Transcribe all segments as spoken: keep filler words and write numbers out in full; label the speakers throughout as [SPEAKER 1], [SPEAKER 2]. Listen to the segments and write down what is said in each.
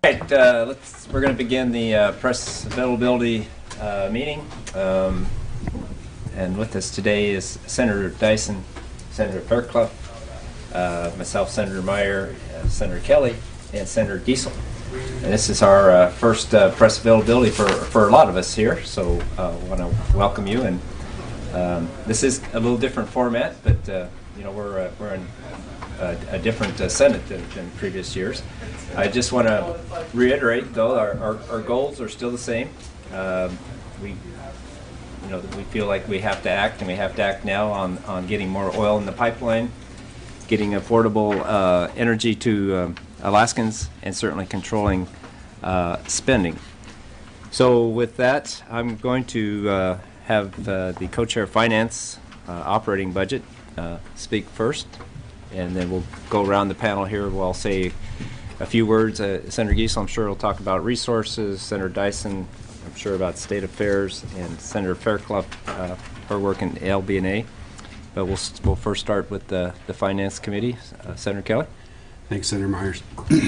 [SPEAKER 1] Right, uh, let's, we're going to begin the uh, press availability uh, meeting. Um, and with us today is Senator Dyson, Senator Fairclough, uh, myself, Senator Meyer, uh, Senator Kelly, and Senator Giessel. And this is our uh, first uh, press availability for, for a lot of us here, so I uh, want to welcome you. And um, this is a little different format, but uh, you know we're uh, we're in a, a different uh, Senate than, than previous years. I just want to reiterate, though, our, our, our goals are still the same. Um, we, you know, we feel like we have to act, and we have to act now on, on getting more oil in the pipeline, getting affordable uh, energy to um, Alaskans, and certainly controlling uh, spending. So with that, I'm going to uh, have uh, the co-chair of finance uh, operating budget uh, speak first, and then we'll go around the panel here. We'll say a few words. Uh, Senator Giessel, I'm sure, will talk about resources. Senator Dyson, I'm sure, about state affairs, and Senator Fairclough, uh, her work in L B N A. But we'll we'll first start with the the Finance Committee. Uh, Senator Kelly.
[SPEAKER 2] Thanks, Senator Myers.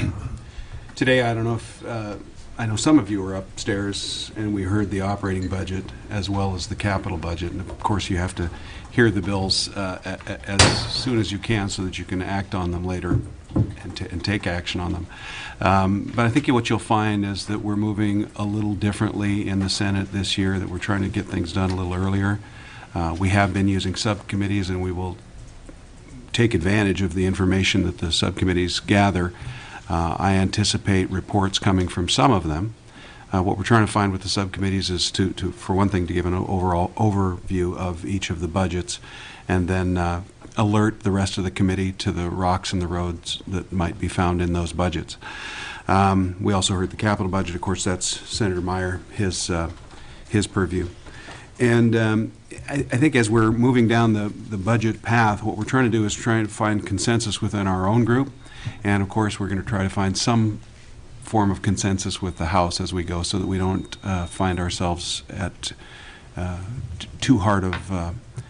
[SPEAKER 2] Today, I don't know if uh, I know some of you were upstairs, and we heard the operating budget as well as the capital budget. And of course, you have to hear the bills uh, a, a, as soon as you can, so that you can act on them later and, t and take action on them. Um, but I think what you'll find is that we're moving a little differently in the Senate this year. That we're trying to get things done a little earlier. Uh, we have been using subcommittees, and we will take advantage of the information that the subcommittees gather. Uh, I anticipate reports coming from some of them. Uh, what we're trying to find with the subcommittees is to, to, for one thing, to give an overall overview of each of the budgets, and then uh, alert the rest of the committee to the rocks and the roads that might be found in those budgets. Um, we also heard the capital budget. Of course, that's Senator Meyer, his, uh, his purview. And um, I, I think as we're moving down the, the budget path, what we're trying to do is try to find consensus within our own group. And of course, we're going to try to find some form of consensus with the House as we go, so that we don't uh, find ourselves at uh, too hard of, uh,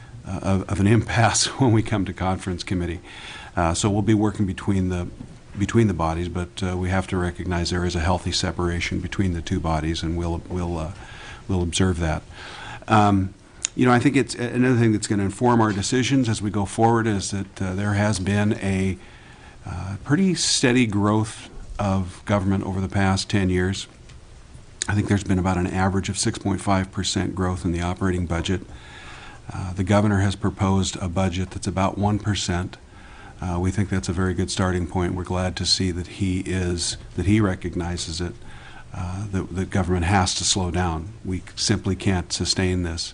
[SPEAKER 2] of, of an impasse when we come to conference committee. Uh, so we'll be working between the between the bodies, but uh, we have to recognize there is a healthy separation between the two bodies, and we'll we'll uh, we'll observe that. Um, you know, I think it's another thing that's going to inform our decisions as we go forward is that uh, there has been a uh, pretty steady growth of government over the past ten years. I think there's been about an average of six point five percent growth in the operating budget. Uh, the governor has proposed a budget that's about one percent. Uh, we think that's a very good starting point. We're glad to see that he is, that he recognizes it. Uh, the, the government has to slow down. We simply can't sustain this.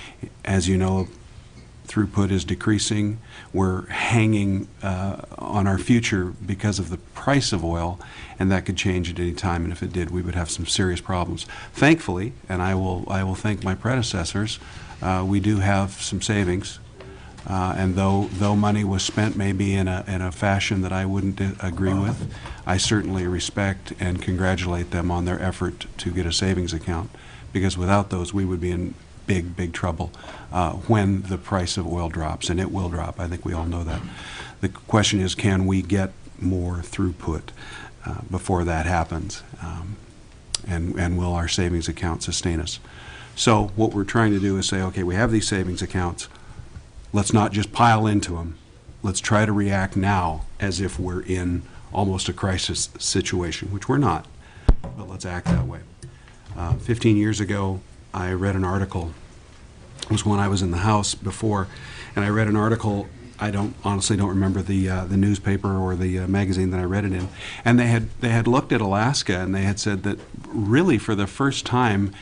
[SPEAKER 2] As you know, throughput is decreasing. We're hanging uh, on our future because of the price of oil, and that could change at any time. And if it did, we would have some serious problems. Thankfully, and I will, I will thank my predecessors, uh, we do have some savings. Uh, and though though money was spent maybe in a in a fashion that I wouldn't agree with, I certainly respect and congratulate them on their effort to get a savings account, because without those we would be in big big trouble uh, when the price of oil drops, and it will drop. I think we all know that. The question is, can we get more throughput uh, before that happens, um, and and will our savings account sustain us? So what we're trying to do is say, okay, we have these savings accounts. Let's not just pile into them. Let's try to react now as if we're in almost a crisis situation, which we're not, but let's act that way. Uh, fifteen years ago, I read an article. It was when I was in the House before, and I read an article. I don't honestly don't remember the uh, the newspaper or the uh, magazine that I read it in, and they had they had looked at Alaska, and they had said that really for the first time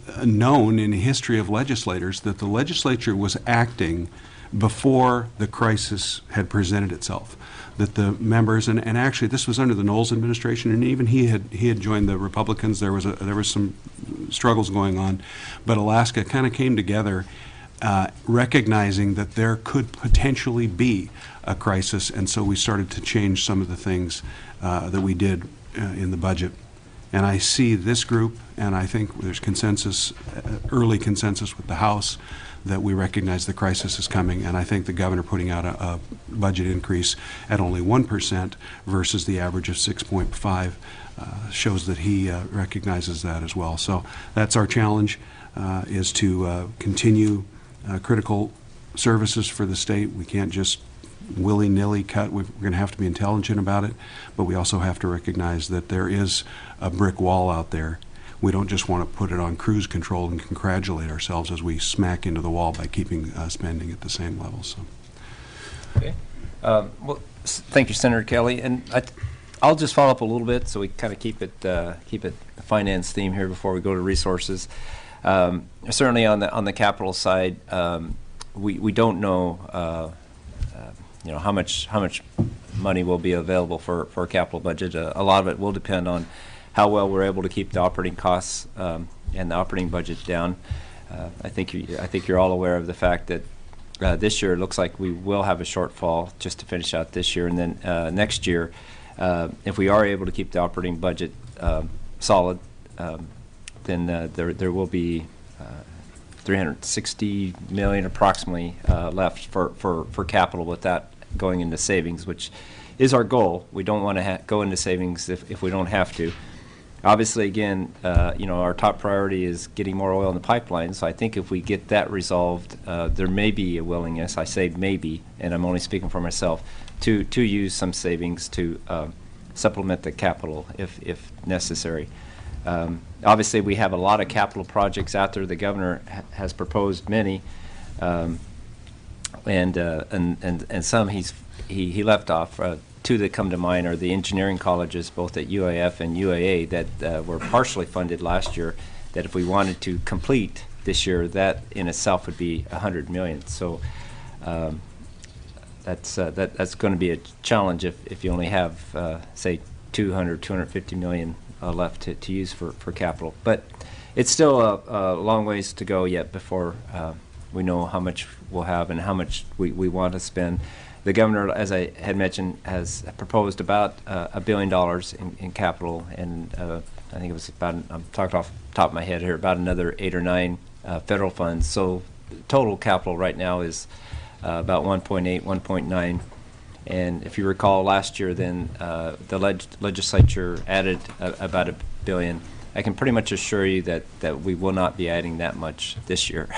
[SPEAKER 2] known in the history of legislators that the legislature was acting before the crisis had presented itself. That the members, and, and actually this was under the Knowles administration, and even he had he had joined the Republicans. There was a, there was some struggles going on, but Alaska kind of came together, uh, recognizing that there could potentially be a crisis, and so we started to change some of the things uh, that we did uh, in the budget. And I see this group, and I think there's consensus, uh, early consensus with the House, that we recognize the crisis is coming, and I think the governor putting out a, a budget increase at only one percent versus the average of six point five uh, shows that he uh, recognizes that as well. So that's our challenge, uh, is to uh, continue uh, critical services for the state. We can't just willy-nilly cut. We're going to have to be intelligent about it, but we also have to recognize that there is a brick wall out there. We don't just want to put it on cruise control and congratulate ourselves as we smack into the wall by keeping uh, spending at the same level. So,
[SPEAKER 1] okay. Um, well, s- thank you, Senator Kelly. And I t- I'll just follow up a little bit so we kind of keep it uh, keep it a finance theme here before we go to resources. Um, certainly on the on the capital side, um, we we don't know uh, uh, you know how much how much money will be available for for a capital budget. Uh, a lot of it will depend on how well we're able to keep the operating costs um, and the operating budget down. Uh, I think you, I think you're all aware of the fact that uh, this year it looks like we will have a shortfall just to finish out this year, and then uh, next year, uh, if we are able to keep the operating budget um, solid, um, then uh, there there will be uh, three hundred sixty million approximately uh, left for, for, for capital with that going into savings, which is our goal. We don't want to ha- go into savings if, if we don't have to. Obviously, again, uh, you know, our top priority is getting more oil in the pipeline. So I think if we get that resolved, uh, there may be a willingness, I say maybe, and I'm only speaking for myself, to, to use some savings to uh, supplement the capital if, if necessary. Um, obviously, we have a lot of capital projects out there. The governor ha- has proposed many, um, and, uh, and and and some he's he, he left off. Uh, two that come to mind are the engineering colleges, both at U A F and U A A, that uh, were partially funded last year. That if we wanted to complete this year, that in itself would be a hundred million. So um, that's uh, that that's going to be a challenge if if you only have uh, say two hundred, two hundred fifty million uh, left to, to use for, for capital. But it's still a, a long ways to go yet before uh, we know how much we'll have and how much we, we want to spend. The governor, as I had mentioned, has proposed about uh, a billion dollars in, in capital, and uh, I think it was about, I'm talking off the top of my head here, about another eight or nine uh, federal funds. So total capital right now is uh, about one point eight, one point nine. And if you recall last year, then uh, the leg- legislature added a, about a billion. I can pretty much assure you that, that we will not be adding that much this year.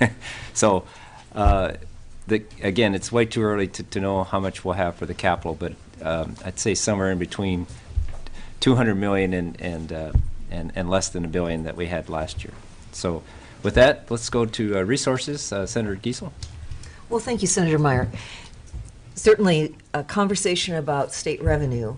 [SPEAKER 1] So uh, the, again, it's way too early to, to know how much we'll have for the capital, but um, I'd say somewhere in between two hundred million and and, uh, and and less than a billion that we had last year. So with that, let's go to uh, resources. Uh, Senator Giesel.
[SPEAKER 3] Well, thank you, Senator Meyer. Certainly, a conversation about state revenue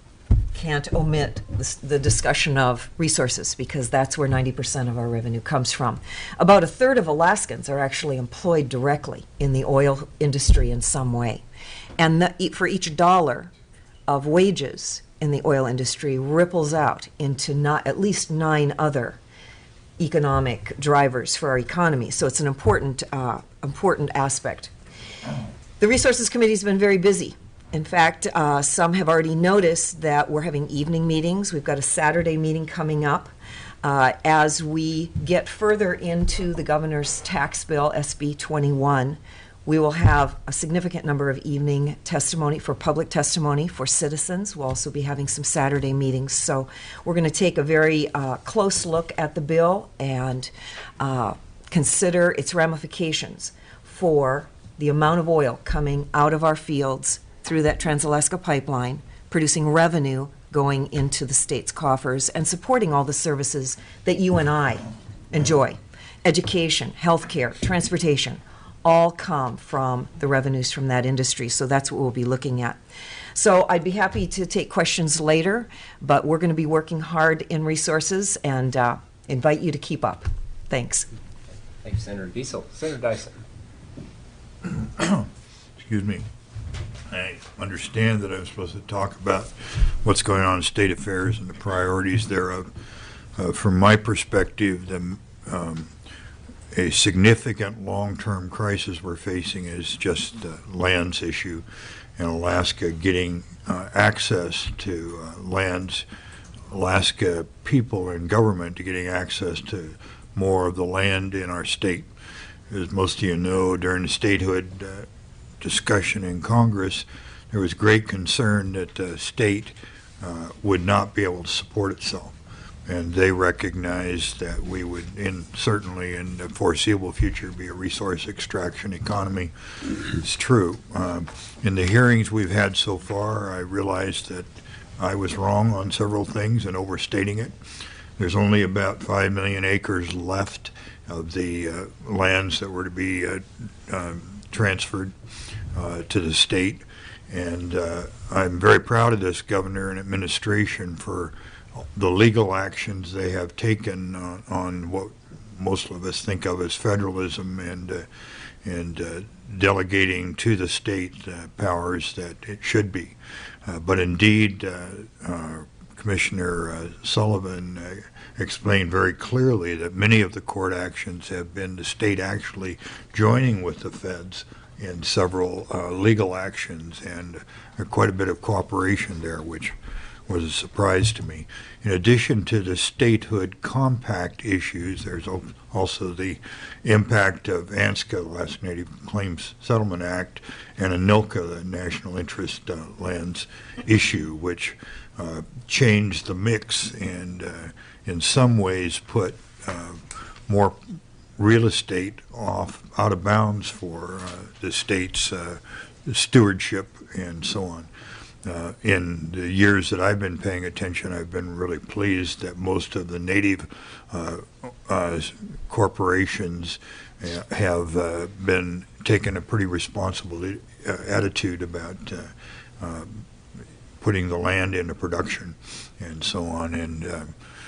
[SPEAKER 3] can't omit the, the discussion of resources, because that's where ninety percent of our revenue comes from. About a third of Alaskans are actually employed directly in the oil industry in some way. And the, for each dollar of wages in the oil industry ripples out into not at least nine other economic drivers for our economy. So it's an important, uh, important aspect. The Resources Committee has been very busy. In fact, uh, some have already noticed that we're having evening meetings. We've got a Saturday meeting coming up. Uh, as we get further into the governor's tax bill, S B twenty-one, we will have a significant number of evening testimony for public testimony for citizens. We'll also be having some Saturday meetings. So we're going to take a very uh, close look at the bill and uh, consider its ramifications for the amount of oil coming out of our fields through that Trans-Alaska Pipeline, producing revenue going into the state's coffers and supporting all the services that you and I enjoy. Education, healthcare, transportation, all come from the revenues from that industry. So that's what we'll be looking at. So I'd be happy to take questions later, but we're going to be working hard in resources and uh, invite you to keep up. Thanks.
[SPEAKER 1] Thank you, Senator Giesel. Senator Dyson.
[SPEAKER 4] Excuse me. I understand that I'm supposed to talk about what's going on in state affairs and the priorities thereof. Uh, from my perspective, the, um, a significant long-term crisis we're facing is just the lands issue in Alaska. Getting uh, access to uh, lands Alaska people and government to getting access to more of the land in our state. As most of you know, during the statehood uh, discussion in Congress, there was great concern that the state uh, would not be able to support itself. And they recognized that we would, in certainly in the foreseeable future, be a resource extraction economy. It's true. Um, in the hearings we've had so far, I realized that I was wrong on several things and overstating it. There's only about five million acres left of the uh, lands that were to be uh, uh, transferred uh, to the state. And uh, I'm very proud of this governor and administration for the legal actions they have taken on, on what most of us think of as federalism and uh, and uh, delegating to the state uh, powers that it should be. Uh, but indeed, uh, uh, Commissioner uh, Sullivan uh, explained very clearly that many of the court actions have been the state actually joining with the feds in several uh, legal actions, and uh, quite a bit of cooperation there, which was a surprise to me. In addition to the statehood compact issues, there's al- also the impact of ANSCA, the Alaska Native Claims Settlement Act, and ANILCA, the National Interest uh, Lands issue, which uh, changed the mix and uh, in some ways put uh, more real estate off out of bounds for uh, the state's uh, stewardship and so on. Uh, in the years that I've been paying attention, I've been really pleased that most of the native uh, uh, corporations uh, have uh, been taking a pretty responsible uh, attitude about uh, uh, putting the land into production and so on. And uh,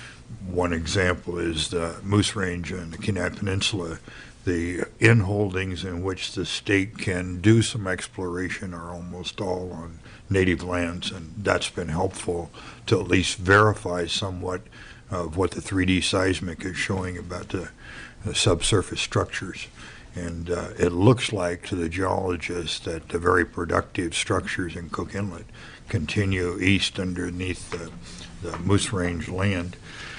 [SPEAKER 4] one example is the Moose Range and the Kenai Peninsula. The in-holdings in which the state can do some exploration are almost all on native lands, and that's been helpful to at least verify somewhat of what the three D seismic is showing about the, the subsurface structures. And uh, it looks like to the geologists that the very productive structures in Cook Inlet continue east underneath the, the Moose Range land.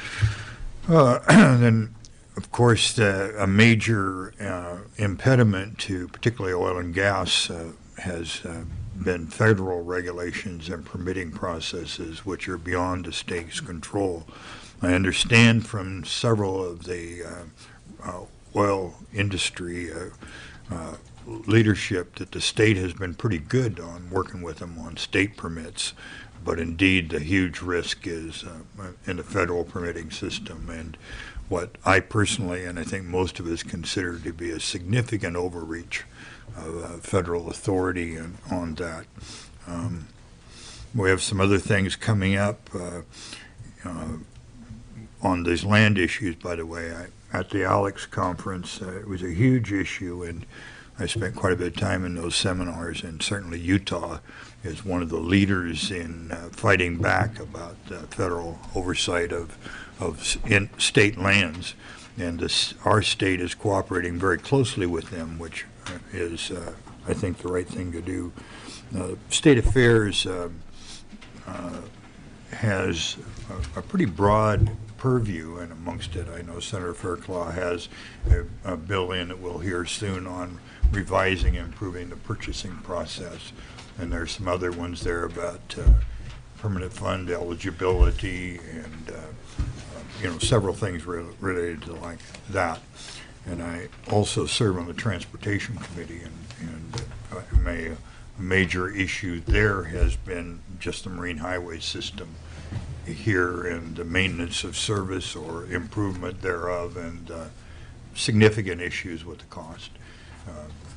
[SPEAKER 4] Uh, then Of course, uh, a major uh, impediment to particularly oil and gas uh, has uh, been federal regulations and permitting processes which are beyond the state's control. I understand from several of the uh, uh, oil industry uh, uh, leadership that the state has been pretty good on working with them on state permits. But indeed, the huge risk is uh, in the federal permitting system, and what I personally, and I think most of us, consider to be a significant overreach of uh, federal authority and, on that. Um, we have some other things coming up uh, uh, on these land issues, by the way. I, at the ALEX conference, uh, it was a huge issue, and I spent quite a bit of time in those seminars, and certainly Utah is one of the leaders in uh, fighting back about uh, federal oversight of of in state lands, and this, our state is cooperating very closely with them, which is, uh, I think, the right thing to do. Uh, State Affairs uh, uh, has a, a pretty broad purview, and amongst it, I know Senator Fairclough has a, a bill in that we'll hear soon on revising and improving the purchasing process, and there's some other ones there about uh, permanent fund eligibility and uh, you know, several things re- related to like that. And I also serve on the Transportation Committee, and, and uh, may, a major issue there has been just the marine highway system here and the maintenance of service or improvement thereof, and uh, significant issues with the cost. Uh,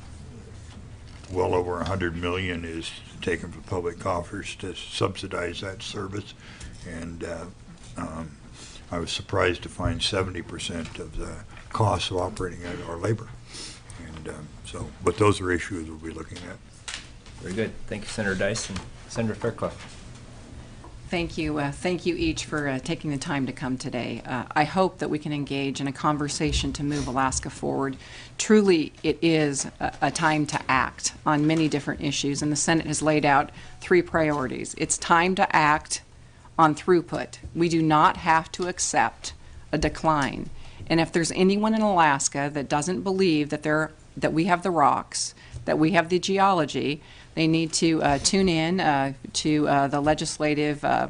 [SPEAKER 4] well over one hundred million dollars is taken from public coffers to subsidize that service, and uh, um, I was surprised to find seventy percent of the costs of operating it are labor. And um, so, but those are issues we'll be looking at.
[SPEAKER 1] Very good. Thank you, Senator Dyson. Senator Fairclough.
[SPEAKER 5] Thank you. Uh, thank you each for uh, taking the time to come today. Uh, I hope that we can engage in a conversation to move Alaska forward. Truly, it is a, a time to act on many different issues, and the Senate has laid out three priorities. It's time to act on throughput. We do not have to accept a decline. And if there's anyone in Alaska that doesn't believe that there that we have the rocks, that we have the geology, they need to uh, tune in uh, to uh, the legislative uh,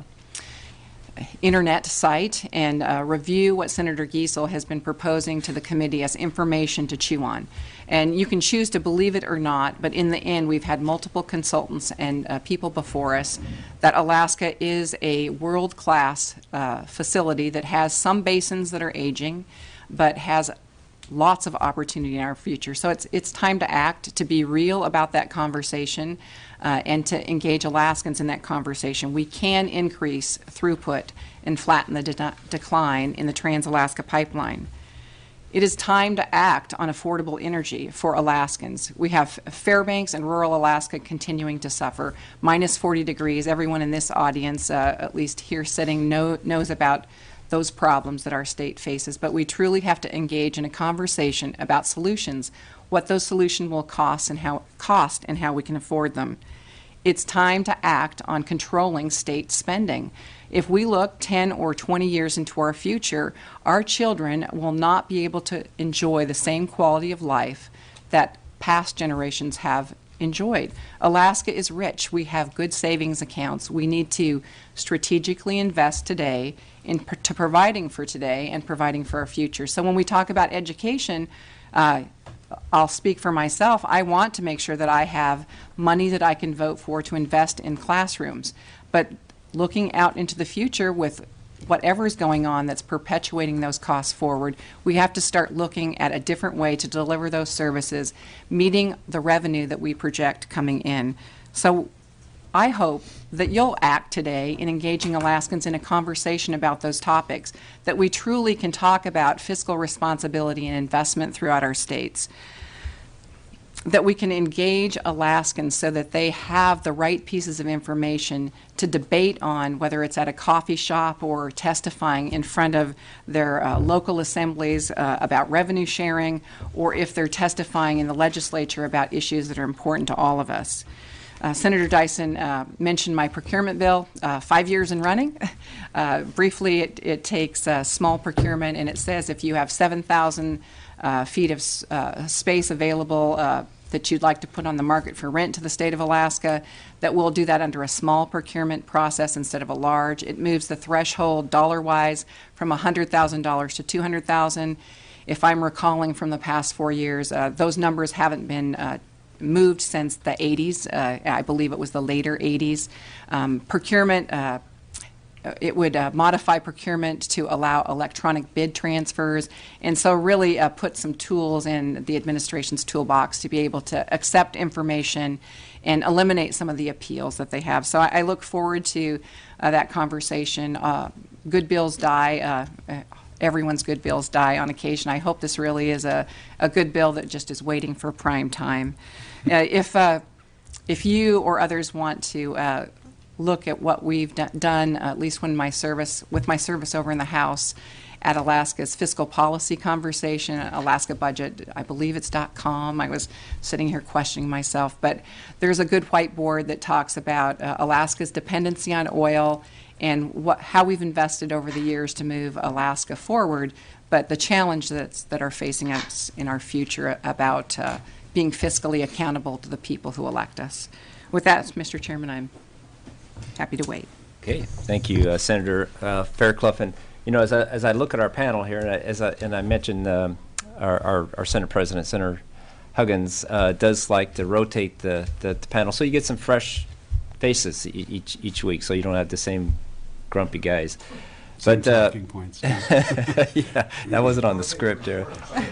[SPEAKER 5] internet site and uh, review what Senator Giesel has been proposing to the committee as information to chew on. And you can choose to believe it or not, but in the end, we've had multiple consultants and uh, people before us that Alaska is a world-class uh, facility that has some basins that are aging, but has lots of opportunity in our future. So it's it's time to act, to be real about that conversation, uh, and to engage Alaskans in that conversation. We can increase throughput and flatten the de- decline in the Trans-Alaska Pipeline. It is time to act on affordable energy for Alaskans. We have Fairbanks and rural Alaska continuing to suffer. Minus forty degrees. Everyone in this audience, uh, at least here sitting, know, knows about those problems that our state faces, but we truly have to engage in a conversation about solutions, what those solutions will cost and how cost and how we can afford them. It's time to act on controlling state spending. If we look ten or twenty years into our future, our children will not be able to enjoy the same quality of life that past generations have enjoyed. Alaska is rich. We have good savings accounts. We need to strategically invest today in to providing for today and providing for our future. So when we talk about education, uh, I'll speak for myself. I want to make sure that I have money that I can vote for to invest in classrooms. But looking out into the future with whatever is going on that's perpetuating those costs forward, we have to start looking at a different way to deliver those services, meeting the revenue that we project coming in. So I hope that you'll act today in engaging Alaskans in a conversation about those topics, that we truly can talk about fiscal responsibility and investment throughout our states, that we can engage Alaskans so that they have the right pieces of information to debate on, whether it's at a coffee shop or testifying in front of their uh, local assemblies uh, about revenue sharing, or if they're testifying in the legislature about issues that are important to all of us. Uh, Senator Dyson uh, mentioned my procurement bill, uh, five years in running. Uh, briefly, it, it takes uh, small procurement, and it says if you have seven thousand uh, feet of uh, space available uh, that you'd like to put on the market for rent to the state of Alaska, that we'll do that under a small procurement process instead of a large. It moves the threshold dollar-wise from one hundred thousand dollars to two hundred thousand dollars. If I'm recalling from the past four years, uh, those numbers haven't been uh, moved since the eighties. Uh, I believe it was the later eighties. Um, procurement, uh, it would uh, modify procurement to allow electronic bid transfers, and so really uh, put some tools in the administration's toolbox to be able to accept information and eliminate some of the appeals that they have. So I, I look forward to uh, that conversation. Uh, good bills die. Uh, everyone's good bills die on occasion. I hope this really is a, a good bill that just is waiting for prime time. Uh, if uh, if you or others want to uh, look at what we've do- done, uh, at least when my service with my service over in the House at Alaska's fiscal policy conversation, Alaska budget, I believe it's .com. I was sitting here questioning myself, but there's a good whiteboard that talks about uh, Alaska's dependency on oil and what how we've invested over the years to move Alaska forward, but the challenge that's that are facing us in our future about uh, being fiscally accountable to the people who elect us. With that, Mister Chairman, I'm happy to wait.
[SPEAKER 1] Okay, thank you, uh, Senator uh, Fairclough. And you know, as I, as I look at our panel here, and I, as I, and I mentioned, um, our, our our Senate President, Senator Huggins, uh, does like to rotate the, the the panel, so you get some fresh faces e- each each week, so you don't have the same grumpy guys.
[SPEAKER 2] Same
[SPEAKER 1] But uh,
[SPEAKER 2] talking points.
[SPEAKER 1] yeah, that wasn't on the script there.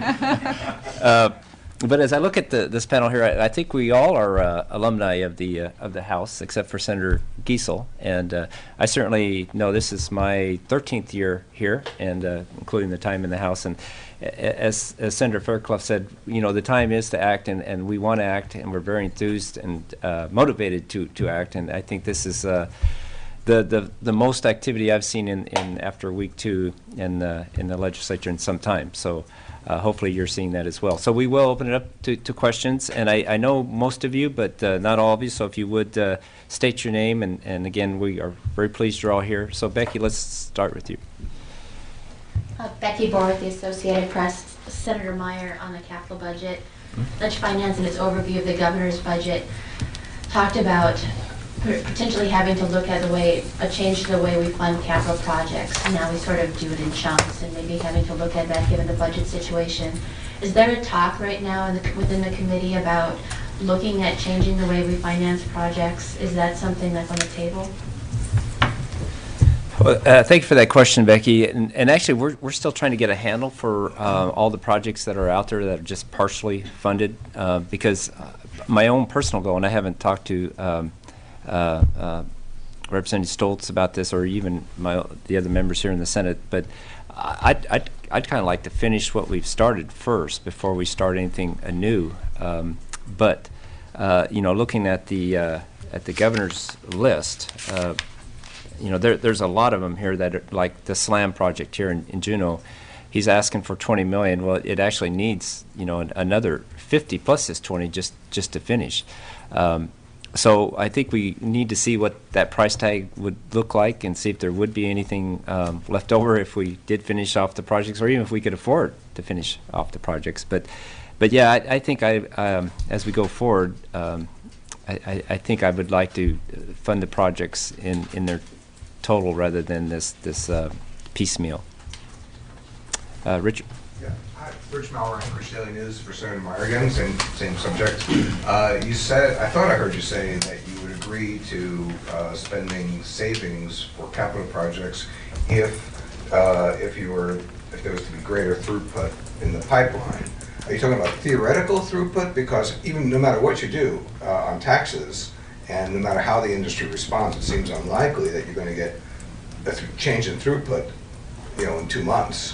[SPEAKER 1] uh, But as I look at the, this panel here, I, I think we all are uh, alumni of the uh, of the House, except for Senator Giesel. And uh, I certainly know this is my thirteenth year here, and uh, including the time in the House. And a- as, as Senator Fairclough said, you know, the time is to act, and, and we want to act, and we're very enthused and uh, motivated to, to act. And I think this is uh, the, the, the most activity I've seen in, in after week two in the, in the legislature in some time. So uh, hopefully you're seeing that as well. So we will open it up to, to questions. And I, I know most of you, but uh, not all of you. So if you would uh, state your name. And, and again, we are very pleased you're all here. So Becky, let's start with you.
[SPEAKER 6] Uh, Becky Bohr with the Associated Press. Senator Meyer on the capital budget. Ledge Finance in its overview of the governor's budget talked about potentially having to look at the way, a change to the way we fund capital projects. Now we sort of do it in chunks and maybe having to look at that given the budget situation. Is there a talk right now in the, within the committee about looking at changing the way we finance projects? Is that something that's on the table?
[SPEAKER 1] Well, uh, thank you for that question, Becky. And, and actually, we're, we're still trying to get a handle for uh, all the projects that are out there that are just partially funded, uh, because uh, my own personal goal, and I haven't talked to um, uh, uh, Representative Stoltz about this, or even my the other members here in the Senate, but I'd, I'd, I'd kind of like to finish what we've started first before we start anything anew. Um, but uh, you know, looking at the uh, at the governor's list. Uh, You know, there, there's a lot of them here that are like the SLAM project here in, in Juneau. He's asking for twenty million. Well, it actually needs, you know, an, another fifty plus this twenty just just to finish. Um, so I think we need to see what that price tag would look like and see if there would be anything um, left over if we did finish off the projects, or even if we could afford to finish off the projects. But, but yeah, I, I think I, um, as we go forward, um, I, I, I think I would like to fund the projects in in their total rather than this this uh, piecemeal. Uh, Richard.
[SPEAKER 7] Yeah. Hi, Rich Maurer, Anchorage Daily News for Senator Meyer again, same same subject. Uh, you said, I thought I heard you say that you would agree to uh, spending savings for capital projects if uh, if you were if there was to be greater throughput in the pipeline. Are you talking about theoretical throughput? Because even no matter what you do uh, on taxes, and no matter how the industry responds, it seems unlikely that you're going to get a th change in throughput, you know, in two months.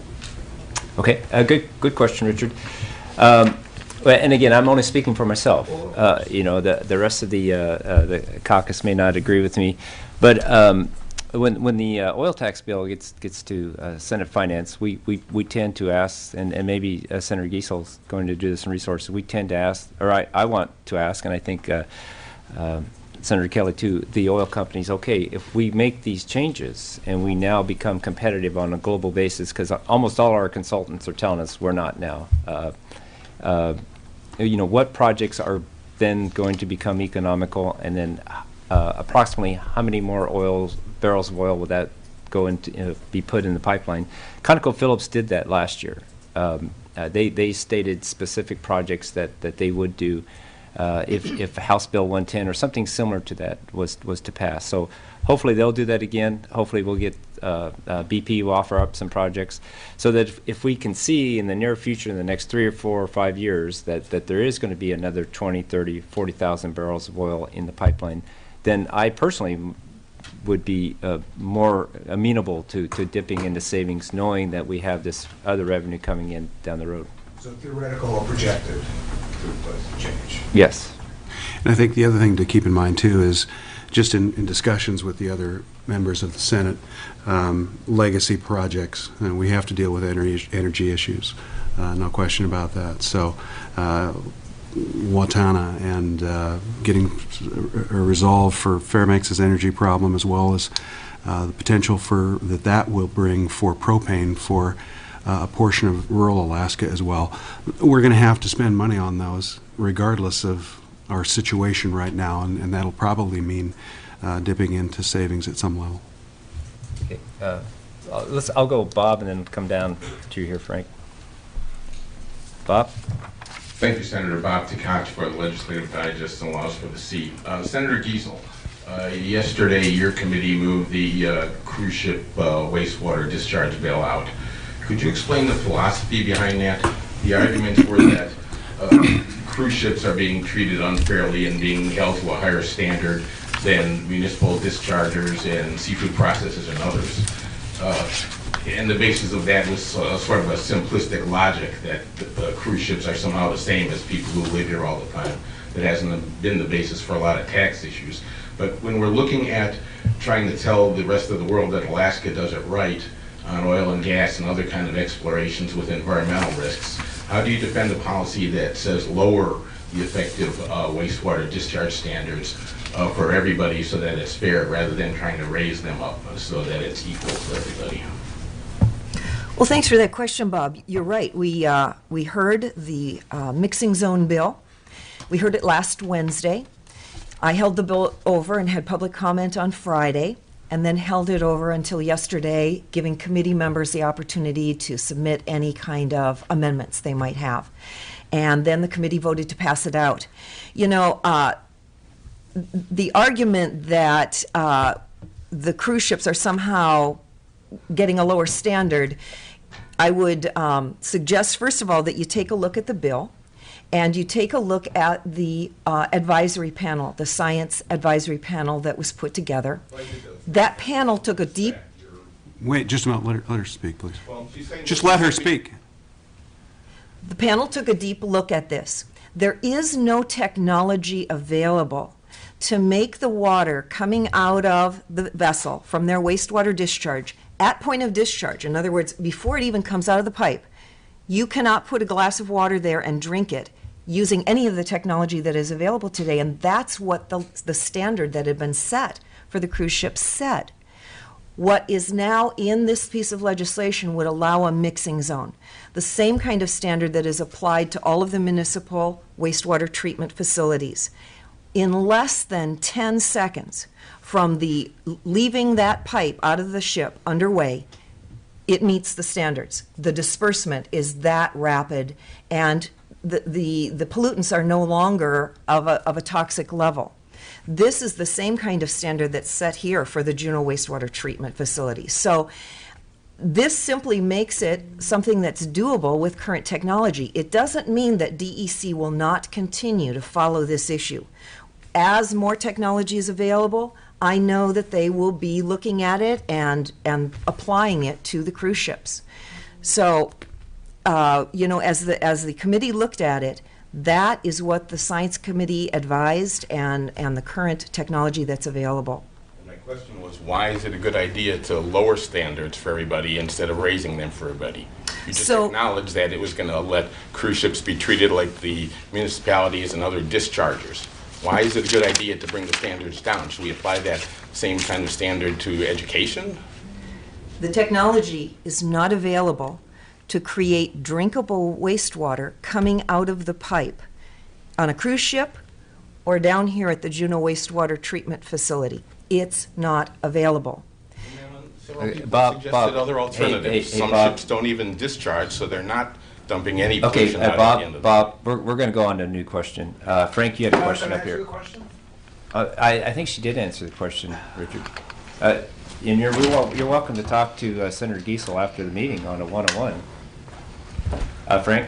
[SPEAKER 1] Okay, uh, good good question, Richard. Um, well, and again, I'm only speaking for myself. Uh, you know, the the rest of the uh, uh, the caucus may not agree with me, but um, when when the uh, oil tax bill gets gets to uh, Senate Finance, we, we we tend to ask, and and maybe uh, Senator Giesel's going to do this in resources. We tend to ask, or I I want to ask, and I think. Uh, Um, Senator Kelly too, the oil companies, okay, if we make these changes and we now become competitive on a global basis, because almost all our consultants are telling us we're not now, uh, uh, you know, what projects are then going to become economical, and then uh, approximately how many more oil barrels of oil would that go into, uh, be put in the pipeline? ConocoPhillips did that last year. Um, uh, they, they stated specific projects that, that they would do Uh, if, if House Bill one ten or something similar to that was was to pass. So hopefully they'll do that again. Hopefully we'll get uh, uh, B P will offer up some projects, so that if, if we can see in the near future, in the next three or four or five years, that, that there is going to be another twenty, thirty, forty thousand barrels of oil in the pipeline, then I personally would be uh, more amenable to, to dipping into savings, knowing that we have this other revenue coming in down the road.
[SPEAKER 7] So theoretical or projected throughput change?
[SPEAKER 1] Yes.
[SPEAKER 2] And I think the other thing to keep in mind too is, just in, in discussions with the other members of the Senate, um, legacy projects, and we have to deal with energy, energy issues, uh, no question about that. So uh, Watana and uh, getting a resolve for Fairbanks' energy problem, as well as uh, the potential for that that will bring for propane for Uh, a portion of rural Alaska as well. We're going to have to spend money on those regardless of our situation right now, and, and that'll probably mean uh, dipping into savings at some level.
[SPEAKER 1] Okay, uh, I'll, let's, I'll go Bob and then come down to you here, Frank. Bob?
[SPEAKER 8] Thank you, Senator Bob Tkach for the Legislative Digest and allows for the seat. Uh, Senator Giesel, uh, yesterday your committee moved the uh, cruise ship uh, wastewater discharge bailout. Could you explain the philosophy behind that? The arguments were that uh, cruise ships are being treated unfairly and being held to a higher standard than municipal dischargers and seafood processors and others. Uh, and the basis of that was uh, sort of a simplistic logic that the, the cruise ships are somehow the same as people who live here all the time. That hasn't been the basis for a lot of tax issues. But when we're looking at trying to tell the rest of the world that Alaska does it right on oil and gas and other kind of explorations with environmental risks. How do you defend a policy that says lower the effective uh, wastewater discharge standards uh, for everybody so that it's fair, rather than trying to raise them up so that it's equal for everybody?
[SPEAKER 3] Well, thanks for that question, Bob. You're right. We, uh, we heard the uh, mixing zone bill. We heard it last Wednesday. I held the bill over and had public comment on Friday, and then held it over until yesterday, giving committee members the opportunity to submit any kind of amendments they might have. And then the committee voted to pass it out. You know, uh, the argument that uh, the cruise ships are somehow getting a lower standard, I would um, suggest, first of all, that you take a look at the bill, and you take a look at the uh, advisory panel, the science advisory panel that was put together. That panel took a deep...
[SPEAKER 2] Wait, just a minute. Let her, let her speak, please. Just let her speak.
[SPEAKER 3] The panel took a deep look at this. There is no technology available to make the water coming out of the vessel from their wastewater discharge at point of discharge. In other words, before it even comes out of the pipe, you cannot put a glass of water there and drink it using any of the technology that is available today. And that's what the, the standard that had been set for the cruise ships said. What is now in this piece of legislation would allow a mixing zone, the same kind of standard that is applied to all of the municipal wastewater treatment facilities. In less than ten seconds from the leaving that pipe out of the ship underway, it meets the standards. The disbursement is that rapid, and the, the, the pollutants are no longer of a, of a toxic level. This is the same kind of standard that's set here for the Juneau wastewater treatment facility. So this simply makes it something that's doable with current technology. It doesn't mean that D E C will not continue to follow this issue. As more technology is available, I know that they will be looking at it and, and applying it to the cruise ships. So, uh, you know, as the, as the committee looked at it, that is what the science committee advised, and, and the current technology that's available.
[SPEAKER 8] My question was, why is it a good idea to lower standards for everybody instead of raising them for everybody? You just
[SPEAKER 3] So-
[SPEAKER 8] acknowledged that it was going to let cruise ships be treated like the municipalities and other dischargers. Why is it a good idea to bring the standards down? Should we apply that same kind of standard to education?
[SPEAKER 3] The technology is not available to create drinkable wastewater coming out of the pipe on a cruise ship or down here at the Juneau wastewater treatment facility. It's not available.
[SPEAKER 8] Several
[SPEAKER 1] Okay,
[SPEAKER 8] people
[SPEAKER 1] Bob-
[SPEAKER 8] suggested
[SPEAKER 1] Bob,
[SPEAKER 8] other alternatives.
[SPEAKER 1] hey, hey, hey,
[SPEAKER 8] Some
[SPEAKER 1] Bob.
[SPEAKER 8] ships don't even discharge, so they're not dumping any
[SPEAKER 1] Okay,
[SPEAKER 8] pollution
[SPEAKER 1] uh,
[SPEAKER 8] out at the
[SPEAKER 1] Bob,
[SPEAKER 8] end of
[SPEAKER 1] Bob, we're, we're going to go on to a new question. Uh, Frank, you had a question up here. Uh, I, I think she did answer the question, Richard. Uh, and you're, we're wel- you're welcome to talk to uh, Senator Giesel after the meeting on a one-on-one. Uh, Frank?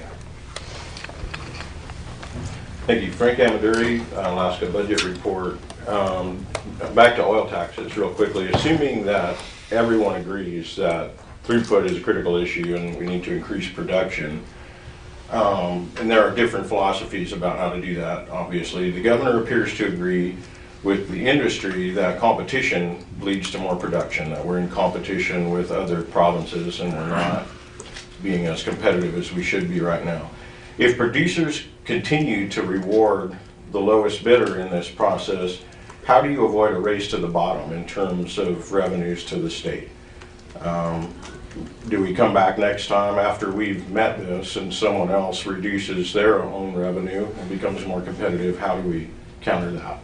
[SPEAKER 9] Thank you. Frank Amaduri, Alaska Budget Report. Um, back to oil taxes real quickly. Assuming that everyone agrees that throughput is a critical issue and we need to increase production, um, and there are different philosophies about how to do that, obviously. The governor appears to agree with the industry that competition leads to more production, that we're in competition with other provinces and we're not being as competitive as we should be right now. If producers continue to reward the lowest bidder in this process, how do you avoid a race to the bottom in terms of revenues to the state? Um, do we come back next time after we've met this and someone else reduces their own revenue and becomes more competitive? How do we counter that?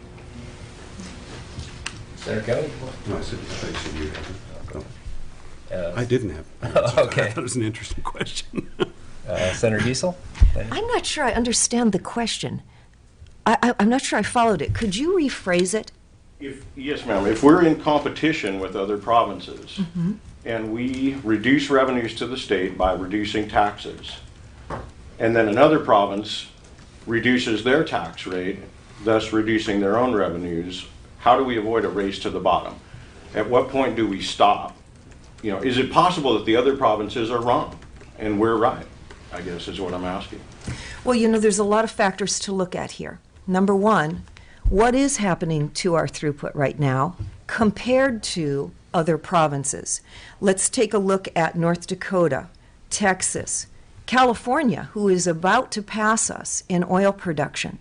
[SPEAKER 1] Senator Kelly?
[SPEAKER 2] No, I said, I said you had it.
[SPEAKER 1] Uh,
[SPEAKER 2] I didn't have it.
[SPEAKER 1] Okay.
[SPEAKER 2] I thought it was an interesting question.
[SPEAKER 1] uh, Senator Giesel?
[SPEAKER 3] I'm not sure I understand the question. I, I, I'm not sure I followed it. Could you rephrase it?
[SPEAKER 9] If, yes, ma'am. If we're in competition with other provinces and we reduce revenues to the state by reducing taxes, and then another province reduces their tax rate, thus reducing their own revenues, how do we avoid a race to the bottom? At what point do we stop? You know, is it possible that the other provinces are wrong and we're right? I guess is what I'm asking.
[SPEAKER 3] Well, you know, there's a lot of factors to look at here. Number one, what is happening to our throughput right now compared to other provinces. Let's take a look at North Dakota, Texas, California, who is about to pass us in oil production.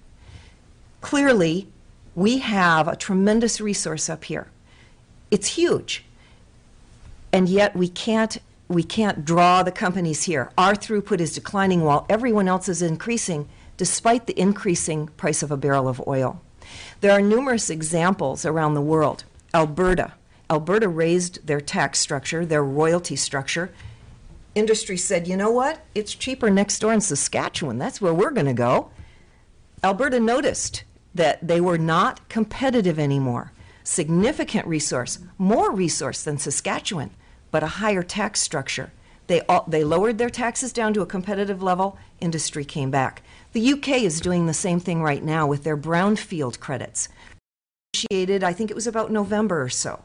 [SPEAKER 3] Clearly, we have a tremendous resource up here. It's huge. And yet we can't we can't draw the companies here. Our throughput is declining while everyone else is increasing, despite the increasing price of a barrel of oil. There are numerous examples around the world. Alberta. Alberta raised their tax structure, their royalty structure. Industry said, you know what? It's cheaper next door in Saskatchewan. That's where we're going to go. Alberta noticed that they were not competitive anymore. Significant resource, more resource than Saskatchewan, but a higher tax structure. They, all, they lowered their taxes down to a competitive level. Industry came back. The U K is doing the same thing right now with their brownfield credits. Initiated, I think it was about November or so.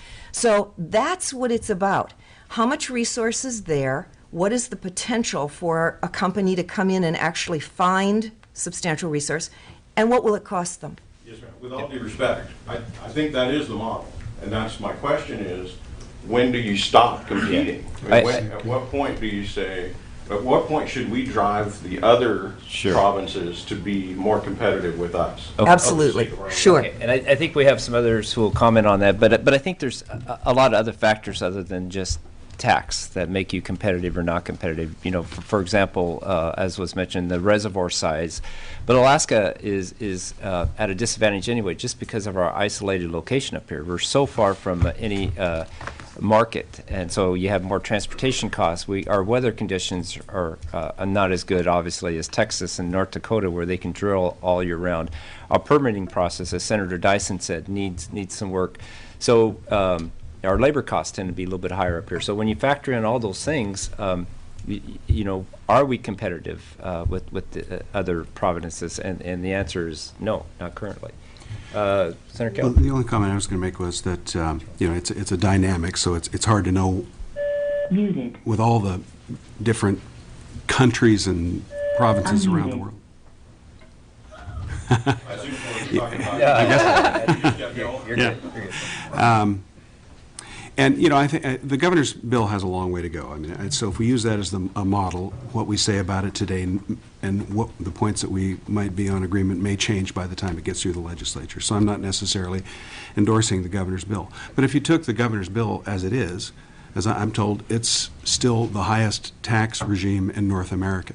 [SPEAKER 3] So that's what it's about. How much resource is there? What is the potential for a company to come in and actually find substantial resource? And what will it cost them?
[SPEAKER 9] Yes, ma'am. With all due respect, I, I think that is the model. And that's my question is, when do you stop competing? I
[SPEAKER 1] I-
[SPEAKER 9] mean, when, at what point do you say, at what point should we drive the other
[SPEAKER 1] Sure.
[SPEAKER 9] provinces to be more competitive with us?
[SPEAKER 1] Okay.
[SPEAKER 3] Absolutely,
[SPEAKER 9] Of the state of
[SPEAKER 3] sure.
[SPEAKER 1] Okay, and I, I think we have some others who will comment on that, but but I think there's a, a lot of other factors other than just tax that make you competitive or not competitive. You know, for, for example, uh, as was mentioned, the reservoir size. But Alaska is is uh, at a disadvantage anyway, just because of our isolated location up here. We're so far from uh, any uh, market, and so you have more transportation costs. We our weather conditions are uh, not as good, obviously, as Texas and North Dakota, where they can drill all year round. Our permitting process, as Senator Dyson said, needs needs some work. So um, our labor costs tend to be a little bit higher up here. So when you factor in all those things, um, you, you know, are we competitive uh, with with the uh, other provinces? And and the answer is no, not currently. Uh, Senator
[SPEAKER 2] Well,
[SPEAKER 1] Kelly.
[SPEAKER 2] the only comment I was going to make was that, um, you know, it's, it's a dynamic, so it's, it's hard to know
[SPEAKER 10] Muted.
[SPEAKER 2] with all the different countries and provinces around the
[SPEAKER 10] Unmuted.
[SPEAKER 2] world.
[SPEAKER 8] I assume we're talking about-
[SPEAKER 1] Yeah, I
[SPEAKER 8] guess.
[SPEAKER 1] You're
[SPEAKER 2] Yeah.
[SPEAKER 1] good. You're good.
[SPEAKER 2] Um, And, you know, I think uh, the governor's bill has a long way to go. I mean, and so if we use that as the, a model, what we say about it today and, and what the points that we might be on agreement may change by the time it gets through the legislature. So I'm not necessarily endorsing the governor's bill. But if you took the governor's bill as it is, as I- I'm told, it's still the highest tax regime in North America.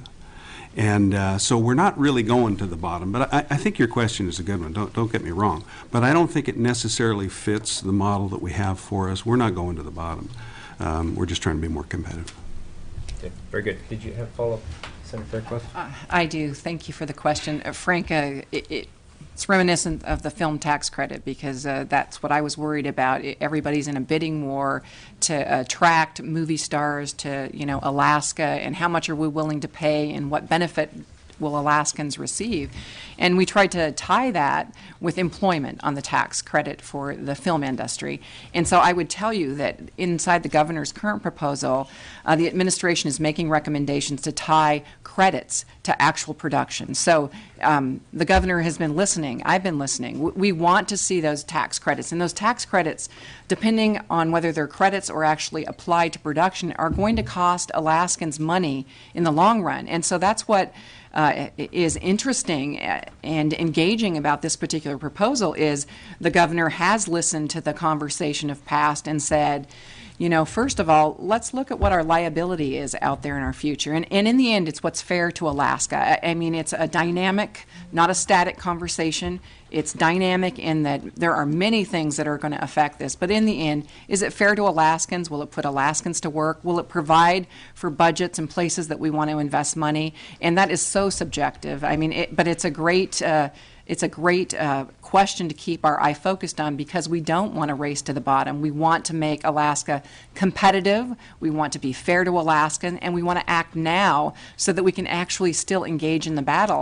[SPEAKER 2] And uh, so we're not really going to the bottom. But I, I think your question is a good one. Don't, don't get me wrong. But I don't think it necessarily fits the model that we have for us. We're not going to the bottom. Um, we're just trying to be more competitive.
[SPEAKER 1] Okay, very good. Did you have a follow-up, Senator Fairclough?
[SPEAKER 5] Uh, I do. Thank you for the question. Uh, Frank, uh, it, it, it's reminiscent of the film tax credit because uh, that's what I was worried about. I everybody's in a bidding war to attract movie stars to, you know, Alaska, and how much are we willing to pay and what benefit will Alaskans receive? And we tried to tie that with employment on the tax credit for the film industry. And so I would tell you that inside the governor's current proposal, uh, the administration is making recommendations to tie credits to actual production. So um, the governor has been listening. I've been listening. W- We want to see those tax credits. And those tax credits, depending on whether they're credits or actually applied to production, are going to cost Alaskans money in the long run. And so that's what Uh, is interesting and engaging about this particular proposal is the governor has listened to the conversation of past and said, you know, first of all, let's look at what our liability is out there in our future. And, and in the end, it's what's fair to Alaska. I, I mean, it's a dynamic, not a static conversation. It's dynamic in that there are many things that are going to affect this. But in the end, is it fair to Alaskans? Will it put Alaskans to work? Will it provide for budgets and places that we want to invest money? And that is so subjective. I mean, it, but it's a great... Uh, It's a great uh, question to keep our eye focused on because we don't want to race to the bottom. We want to make Alaska competitive. We want to be fair to Alaskan, and we want to act now so that we can actually still engage in the battle.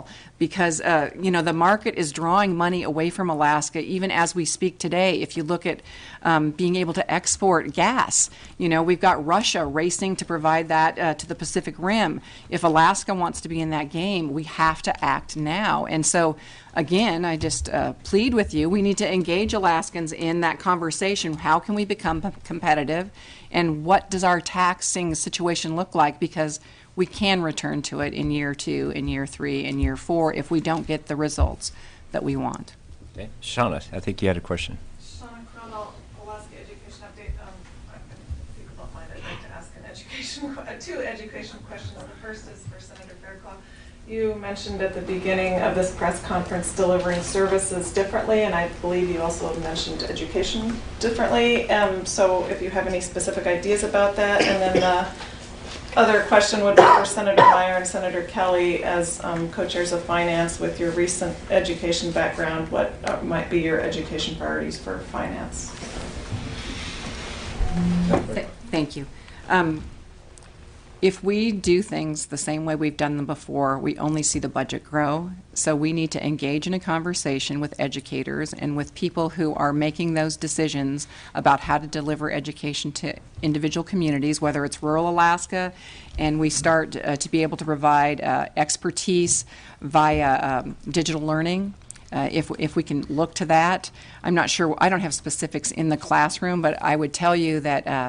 [SPEAKER 5] because, uh, you know, the market is drawing money away from Alaska even as we speak today. If you look at um, being able to export gas, you know, we've got Russia racing to provide that uh, to the Pacific Rim. If Alaska wants to be in that game, we have to act now. And so, again, I just uh, plead with you, we need to engage Alaskans in that conversation. How can we become p- competitive? And what does our taxing situation look like? Because we can return to it in year two, in year three, in year four if we don't get the results that we want.
[SPEAKER 1] Okay. Shauna, I think you had a question.
[SPEAKER 10] Shauna Cronall, Alaska Education Update. Um, if people don't mind, I'd like to ask an education, uh, two education questions. The first is for Senator Fairclough. You mentioned at the beginning of this press conference delivering services differently, and I believe you also mentioned education differently. Um, so if you have any specific ideas about that, and then the other question would be for Senator Meyer and Senator Kelly as um, co-chairs of finance. With your recent education background, what uh, might be your education priorities for finance?
[SPEAKER 5] Th- thank you. Um, If we do things the same way we've done them before, we only see the budget grow. So we need to engage in a conversation with educators and with people who are making those decisions about how to deliver education to individual communities, whether it's rural Alaska, and we start uh, to be able to provide uh, expertise via um, digital learning. Uh, if, if we can look to that. I'm not sure, I don't have specifics in the classroom, but I would tell you that uh,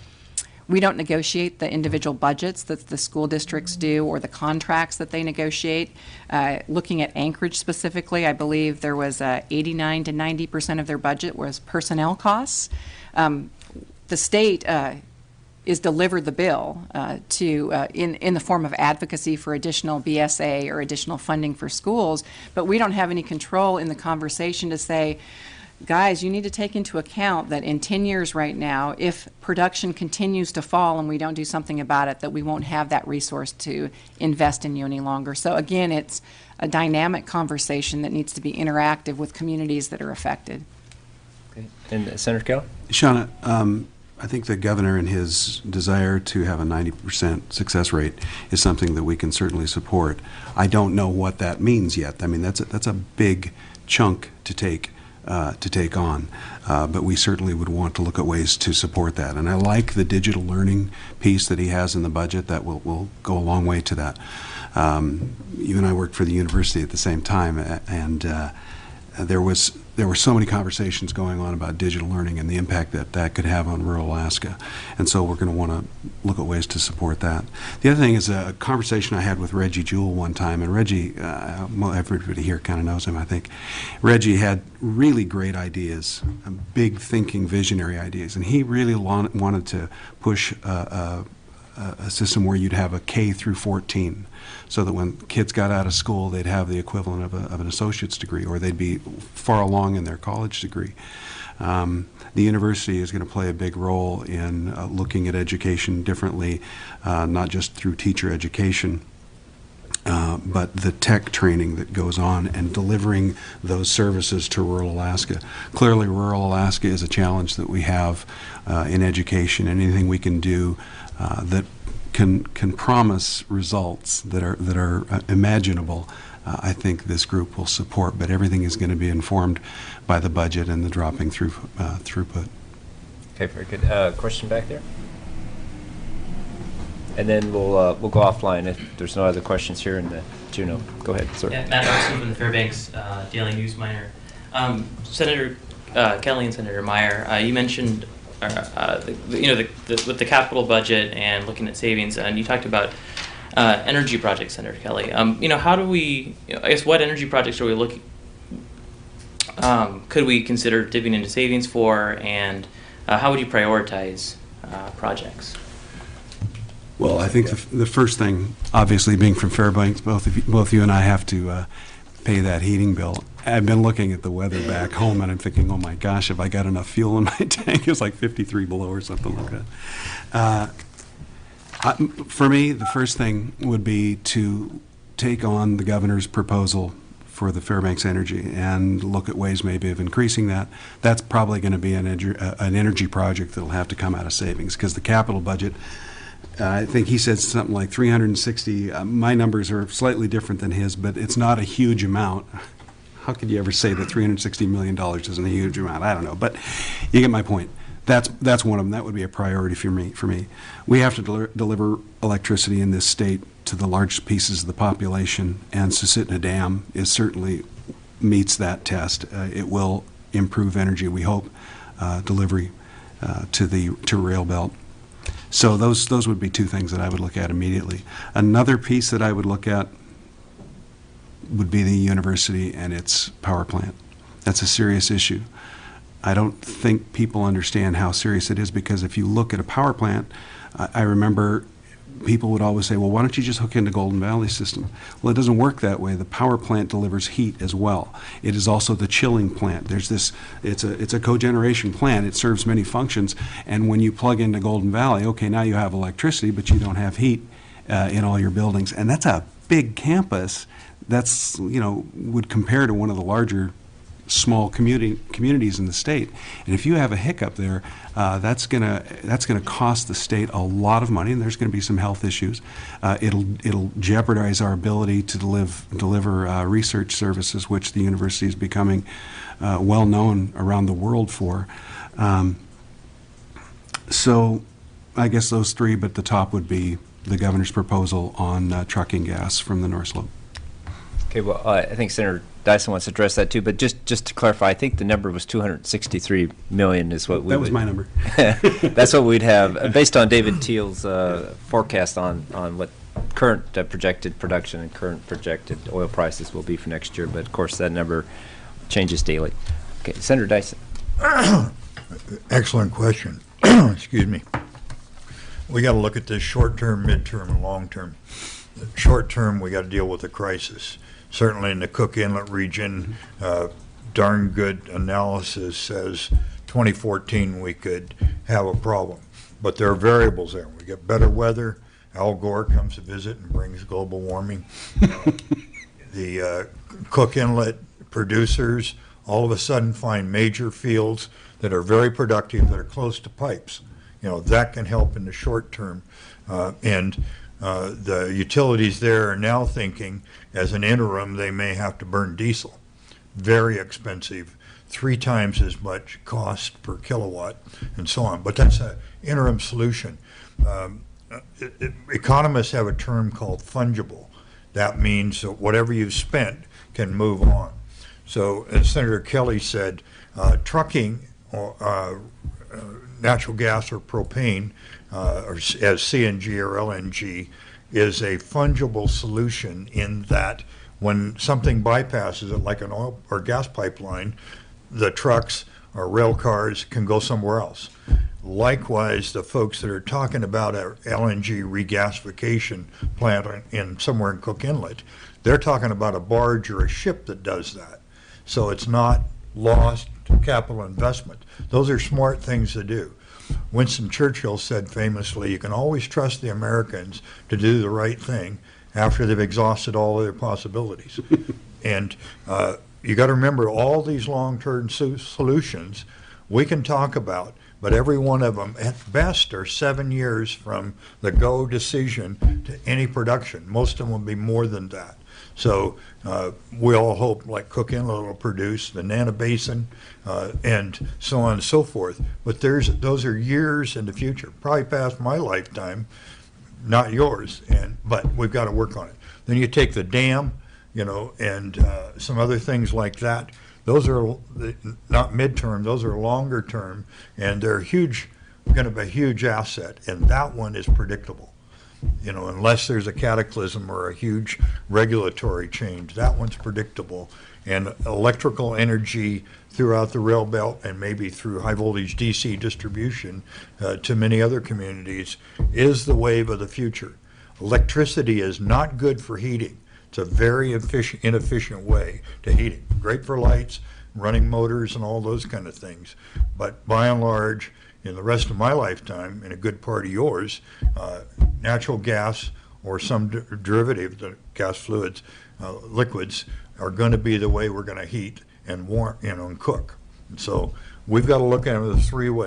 [SPEAKER 5] we don't negotiate the individual budgets that the school districts do or the contracts that they negotiate. Uh, looking at Anchorage specifically, I believe there was uh, eighty-nine to ninety percent of their budget was personnel costs. Um, the state uh, is delivered the bill uh, to uh, in, in the form of advocacy for additional B S A or additional funding for schools, but we don't have any control in the conversation to say, guys, you need to take into account that in ten years right now, if production continues to fall and we don't do something about it, that we won't have that resource to invest in you any longer. So again, it's a dynamic conversation that needs to be interactive with communities that are affected.
[SPEAKER 1] Okay. And uh, Senator Kelly?
[SPEAKER 2] Shauna, um, I think the governor and his desire to have a ninety percent success rate is something that we can certainly support. I don't know what that means yet. I mean, that's a, that's a big chunk to take. Uh, to take on, uh, but we certainly would want to look at ways to support that. And I like the digital learning piece that he has in the budget. That will, will go a long way to that. Um, you and I worked for the university at the same time, and uh, there was there were so many conversations going on about digital learning and the impact that that could have on rural Alaska. And so we're going to want to look at ways to support that. The other thing is a conversation I had with Reggie Jewell one time, and Reggie, uh, well, everybody here kind of knows him, I think. Reggie had really great ideas, big thinking, visionary ideas, and he really lo- wanted to push a, a, a system where you'd have a K through fourteen. So that when kids got out of school, they'd have the equivalent of, a, of an associate's degree, or they'd be far along in their college degree. Um, the university is going to play a big role in uh, looking at education differently, uh, not just through teacher education, uh, but the tech training that goes on and delivering those services to rural Alaska. Clearly, rural Alaska is a challenge that we have uh, in education, and anything we can do uh, that can can promise results that are that are uh, imaginable, uh, I think this group will support. But everything is going to be informed by the budget and the dropping through uh, throughput.
[SPEAKER 1] Okay, very good. Uh, question back there, and then we'll uh, we'll go offline if there's no other questions here in the Juneau. Go ahead, sir.
[SPEAKER 11] Yeah, Matt Larson from the Fairbanks uh, Daily News Miner. Um, Senator uh, Kelly and Senator Meyer, uh, you mentioned. Uh, uh, the, you know, the, the, with the capital budget and looking at savings, and you talked about uh, energy projects, Senator Kelly. Um, you know, how do we? You know, I guess what energy projects are we looking? Um, could we consider dipping into savings for, and uh, how would you prioritize uh, projects?
[SPEAKER 2] Well, I think the, the first thing, obviously, being from Fairbanks, both of you, both you and I have to uh, pay that heating bill. I've been looking at the weather back home, and I'm thinking, oh my gosh, have I got enough fuel in my tank? It's like fifty-three below or something like that. Uh, I, for me, the first thing would be to take on the governor's proposal for the Fairbanks Energy and look at ways maybe of increasing that. That's probably going to be an, edu- uh, an energy project that will have to come out of savings, because the capital budget Uh, I think he said something like three hundred sixty. Uh, my numbers are slightly different than his, but it's not a huge amount. How could you ever say that three hundred sixty million dollars isn't a huge amount? I don't know, but you get my point. That's that's one of them. That would be a priority for me. For me, we have to del- deliver electricity in this state to the largest pieces of the population, and Susitna Dam is certainly meets that test. Uh, it will improve energy, we hope, uh, delivery uh, to the to rail belt. So those those would be two things that I would look at immediately. Another piece that I would look at would be the university and its power plant. That's a serious issue. I don't think people understand how serious it is, because if you look at a power plant, I, I remember people would always say, well, why don't you just hook into Golden Valley system? Well, it doesn't work that way. The power plant delivers heat as well. It is also the chilling plant. There's this, it's a, it's a cogeneration plant. It serves many functions. And when you plug into Golden Valley, okay, now you have electricity, but you don't have heat uh, in all your buildings. And that's a big campus. That's, you know, would compare to one of the larger small community communities in the state. And if you have a hiccup there, uh, that's gonna that's gonna cost the state a lot of money, and there's going to be some health issues. Uh, it'll it'll jeopardize our ability to deliver deliver uh, research services, which the university is becoming uh, well known around the world for. Um, so, I guess those three, but the top would be the governor's proposal on uh, trucking gas from the North Slope.
[SPEAKER 1] Okay, well, uh, I think Senator Dyson wants to address that too, but just, just to clarify, I think the number was two hundred sixty-three million is what we
[SPEAKER 2] That was
[SPEAKER 1] would-
[SPEAKER 2] my number.
[SPEAKER 1] That's what we'd have, uh, based on David Teal's uh, forecast on, on what current uh, projected production and current projected oil prices will be for next year, but of course that number changes daily. Okay, Senator Dyson.
[SPEAKER 4] Excellent question. Excuse me. We got to look at this short-term, mid-term, and long-term. Short-term, we got to deal with the crisis. Certainly in the Cook Inlet region, uh, darn good analysis says twenty fourteen we could have a problem. But there are variables there. We get better weather. Al Gore comes to visit and brings global warming. Uh, the uh, Cook Inlet producers all of a sudden find major fields that are very productive, that are close to pipes. You know, that can help in the short term. Uh, and uh, the utilities there are now thinking, as an interim, they may have to burn diesel. Very expensive, three times as much cost per kilowatt, and so on. But that's an interim solution. Um, it, it, economists have a term called fungible. That means that whatever you've spent can move on. So, as Senator Kelly said, uh, trucking or uh, uh, natural gas or propane, uh, or as C N G or L N G, is a fungible solution in that when something bypasses it, like an oil or gas pipeline, the trucks or rail cars can go somewhere else. Likewise, the folks that are talking about a L N G regasification plant in somewhere in Cook Inlet, they're talking about a barge or a ship that does that. So it's not lost capital investment. Those are smart things to do. Winston Churchill said famously, you can always trust the Americans to do the right thing after they've exhausted all other possibilities. And uh, you got to remember, all these long-term so- solutions we can talk about, but every one of them at best are seven years from the go decision to any production. Most of them will be more than that. So uh, we all hope, like Cook Inlet will produce, the Nana Basin, uh, and so on and so forth. But there's those are years in the future, probably past my lifetime, not yours. And but we've got to work on it. Then you take the dam, you know, and uh, some other things like that. Those are not midterm; those are longer term, and they're huge. Going to be a huge asset, and that one is predictable. You know, unless there's a cataclysm or a huge regulatory change, that one's predictable. And electrical energy throughout the rail belt and maybe through high voltage D C distribution uh, to many other communities is the wave of the future. Electricity is not good for heating. It's a very efficient, inefficient way to heating. Great for lights, running motors, and all those kind of things. But by and large, in the rest of my lifetime, in a good part of yours, uh, natural gas or some d- derivative, the gas fluids, uh, liquids, are going to be the way we're going to heat and warm, you know, and cook. And so we've got to look at it in three ways: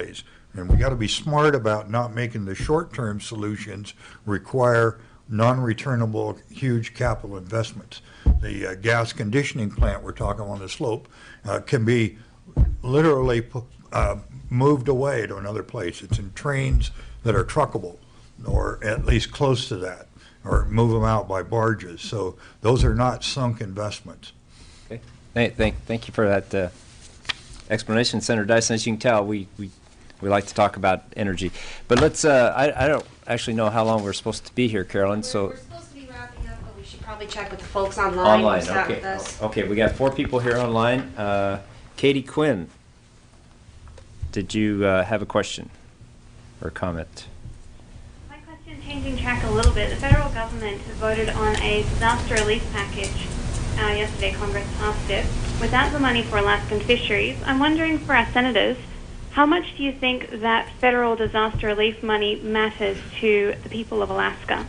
[SPEAKER 4] And we got to be smart about not making the short-term solutions require non-returnable huge capital investments. The uh, gas conditioning plant we're talking on the slope uh, can be literally uh, moved away to another place. It's in trains that are truckable, or at least close to that, or move them out by barges. So those are not sunk investments.
[SPEAKER 1] Okay. Thank, thank, thank you for that uh, explanation, Senator Dyson. As you can tell, we, we, we like to talk about energy. But let's, uh, I, I don't actually know how long we're supposed to be here, Carolyn,
[SPEAKER 12] We're,
[SPEAKER 1] so.
[SPEAKER 12] we're supposed to be wrapping up, but we should probably check with the folks online.
[SPEAKER 1] Online,
[SPEAKER 12] who sat
[SPEAKER 1] okay.
[SPEAKER 12] with us.
[SPEAKER 1] Okay, we got four people here online. Uh, Katie Quinn, did you uh, have a question or comment?
[SPEAKER 13] My question, changing track a little bit. The federal government has voted on a disaster relief package. Uh, yesterday, Congress passed it without the money for Alaskan fisheries. I'm wondering for our senators, how much do you think that federal disaster relief money matters to the people of Alaska?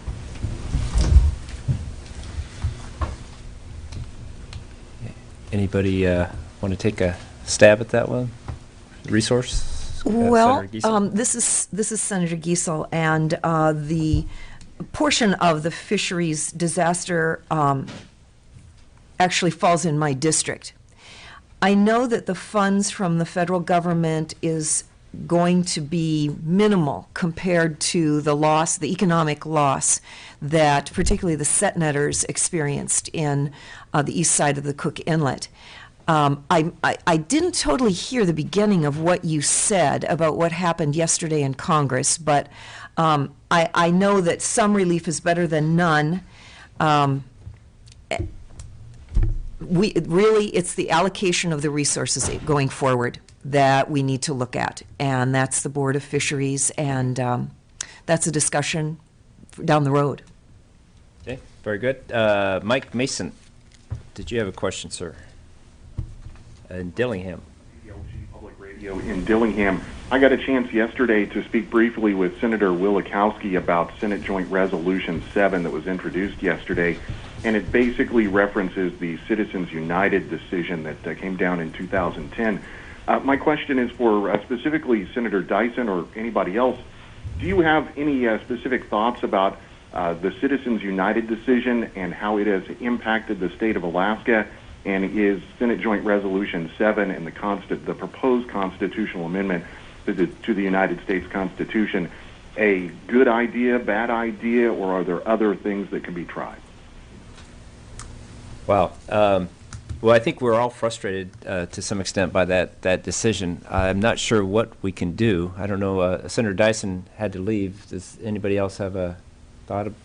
[SPEAKER 1] Anybody uh, want to take a stab at that one? Resource? Uh,
[SPEAKER 3] Well,
[SPEAKER 1] Senator Giesel?
[SPEAKER 3] um, this is this is Senator Giesel, and uh, the portion of the fisheries disaster um, actually falls in my district. I know that the funds from the federal government is going to be minimal compared to the loss, the economic loss that particularly the set netters experienced in uh, the east side of the Cook Inlet. Um, I, I, I didn't totally hear the beginning of what you said about what happened yesterday in Congress, but um, I, I know that some relief is better than none. Um, we really, it's the allocation of the resources going forward that we need to look at, and that's the Board of Fisheries, and um, that's a discussion down the road.
[SPEAKER 1] Okay, very good. Uh, Mike Mason, did you have a question, sir? In Dillingham.
[SPEAKER 14] L G Public Radio in Dillingham. I got a chance yesterday to speak briefly with Senator Wielechowski about Senate Joint Resolution seven that was introduced yesterday, and it basically references the Citizens United decision that uh, came down in two thousand ten. Uh, my question is for uh, specifically Senator Dyson or anybody else. Do you have any uh, specific thoughts about uh, the Citizens United decision and how it has impacted the state of Alaska? And is Senate Joint Resolution seven and the, consti- the proposed constitutional amendment to the, to the United States Constitution a good idea, bad idea, or are there other things that can be tried?
[SPEAKER 1] Wow. Um, well, I think we're all frustrated uh, to some extent by that, that decision. I'm not sure what we can do. I don't know. Uh, Senator Dyson had to leave. Does anybody else have a thought? Of,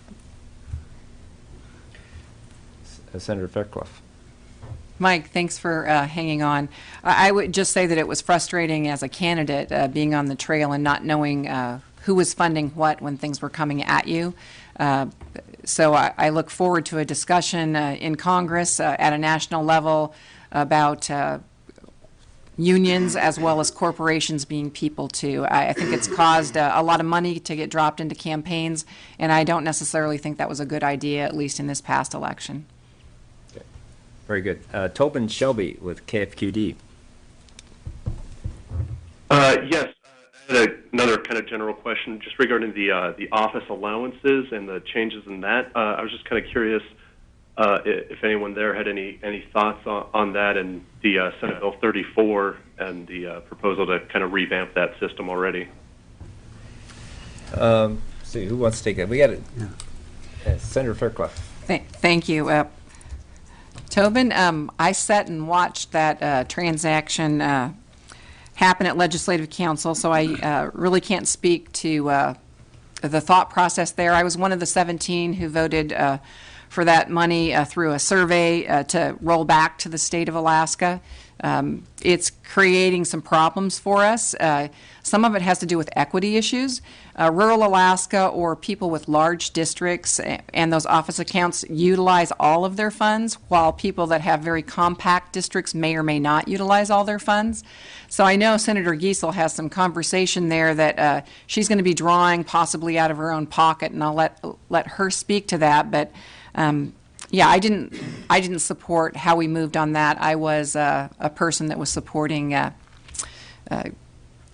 [SPEAKER 1] uh, Senator Fairclough.
[SPEAKER 5] Mike, thanks for uh, hanging on. I, I would just say that it was frustrating as a candidate uh, being on the trail and not knowing uh, who was funding what when things were coming at you. Uh, so I, I look forward to a discussion uh, in Congress uh, at a national level about uh, unions as well as corporations being people too. I, I think it's caused uh, a lot of money to get dropped into campaigns, and I don't necessarily think that was a good idea, at least in this past election.
[SPEAKER 1] Very good. Uh, Tobin Shelby with K F Q D.
[SPEAKER 15] Uh, yes, I had a, another kind of general question just regarding the uh, the office allowances and the changes in that. Uh, I was just kind of curious uh, if anyone there had any any thoughts on, on that and the uh, Senate Bill thirty-four and the uh, proposal to kind of revamp that system already.
[SPEAKER 1] Um, let's see, who wants to take that? We got it. Yeah. Uh, Senator Fairclough.
[SPEAKER 5] Th- thank you. Uh, Tobin, um, I sat and watched that uh, transaction uh, happen at Legislative Council, so I uh, really can't speak to uh, the thought process there. I was one of the seventeen who voted uh, for that money uh, through a survey uh, to roll back to the state of Alaska. Um, it's creating some problems for us. Uh, some of it has to do with equity issues. Uh, rural Alaska or people with large districts and those office accounts utilize all of their funds, while people that have very compact districts may or may not utilize all their funds. So I know Senator Giesel has some conversation there that uh, she's going to be drawing possibly out of her own pocket, and I'll let let her speak to that. But um, yeah, I didn't I didn't support how we moved on that. I was uh, a person that was supporting uh, uh,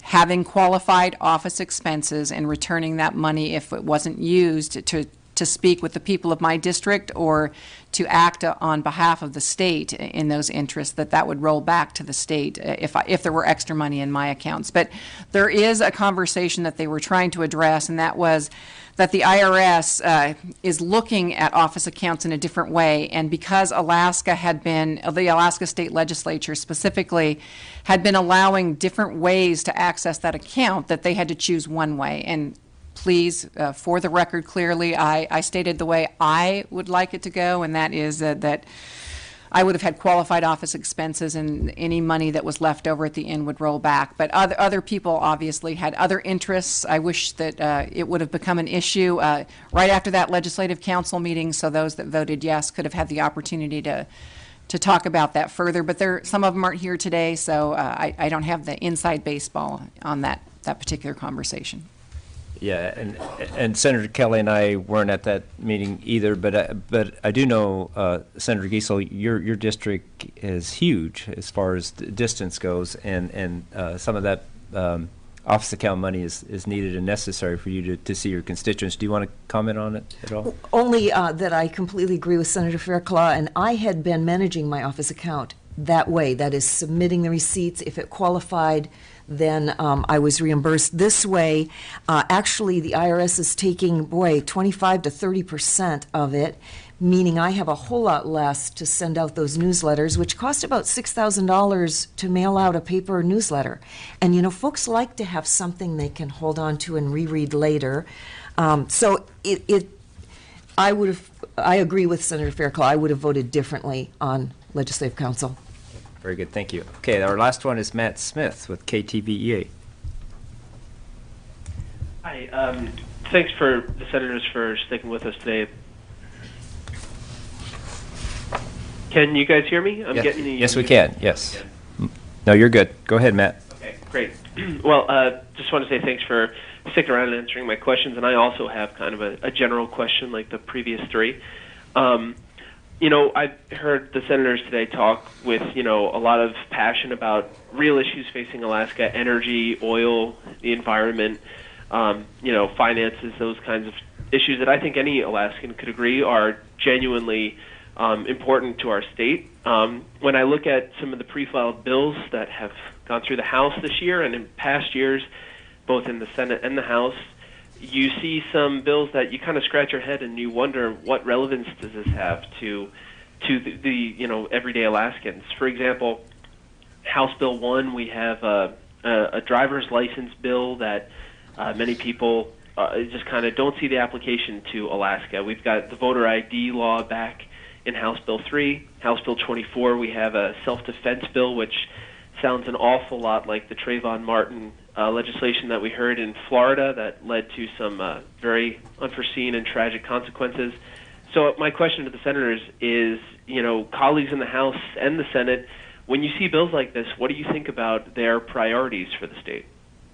[SPEAKER 5] having qualified office expenses and returning that money if it wasn't used to to speak with the people of my district or to act on behalf of the state in those interests, that that would roll back to the state if I, if there were extra money in my accounts. But there is a conversation that they were trying to address, and that was that the I R S uh, is looking at office accounts in a different way. And because Alaska had been, the Alaska State Legislature specifically, had been allowing different ways to access that account, that they had to choose one way. And please, uh, for the record, clearly, I, I stated the way I would like it to go, and that is uh, that I would have had qualified office expenses, and any money that was left over at the end would roll back. But other other people obviously had other interests. I wish that uh, it would have become an issue uh, right after that legislative council meeting, so those that voted yes could have had the opportunity to to talk about that further. But there, some of them aren't here today, so uh, I, I don't have the inside baseball on that that particular conversation.
[SPEAKER 1] Yeah, and and Senator Kelly and I weren't at that meeting either, but I, but I do know, uh, Senator Giesel, your your district is huge as far as the distance goes, and and uh, some of that um, office account money is, is needed and necessary for you to, to see your constituents. Do you want to comment on it at all?
[SPEAKER 3] Only uh, that I completely agree with Senator Fairclough, and I had been managing my office account that way, that is submitting the receipts. If it qualified, then um, I was reimbursed this way. Uh, actually, the I R S is taking, boy, twenty-five to thirty percent of it, meaning I have a whole lot less to send out those newsletters, which cost about six thousand dollars to mail out a paper newsletter. And, you know, folks like to have something they can hold on to and reread later. Um, so it, it, I would have, I agree with Senator Fairclough, I would have voted differently on Legislative Council.
[SPEAKER 1] Very good, thank you. Okay, our last one is Matt Smith with K T V E A.
[SPEAKER 16] Hi, um, thanks for the senators for sticking with us today. Can you guys hear me? I'm
[SPEAKER 1] yes.
[SPEAKER 16] getting the
[SPEAKER 1] Yes, we can. Yes. No, you're good. Go ahead, Matt.
[SPEAKER 16] Okay, great. Well, uh, just want to say thanks for sticking around and answering my questions, and I also have kind of a, a general question like the previous three. Um, You know, I've heard the senators today talk with, you know, a lot of passion about real issues facing Alaska: energy, oil, the environment, um, you know, finances, those kinds of issues that I think any Alaskan could agree are genuinely um, important to our state. Um, when I look at some of the pre-filed bills that have gone through the House this year and in past years, both in the Senate and the House, you see some bills that you kind of scratch your head and you wonder what relevance does this have to to the, the you know everyday Alaskans. For example, House Bill one, we have a, a, a driver's license bill that uh, many people uh, just kind of don't see the application to Alaska. We've got the voter I D law back in House Bill three. House Bill twenty-four, we have a self-defense bill, which sounds an awful lot like the Trayvon Martin uh, legislation that we heard in Florida that led to some uh, very unforeseen and tragic consequences. So my question to the senators is, you know, colleagues in the House and the Senate, when you see bills like this, what do you think about their priorities for the state?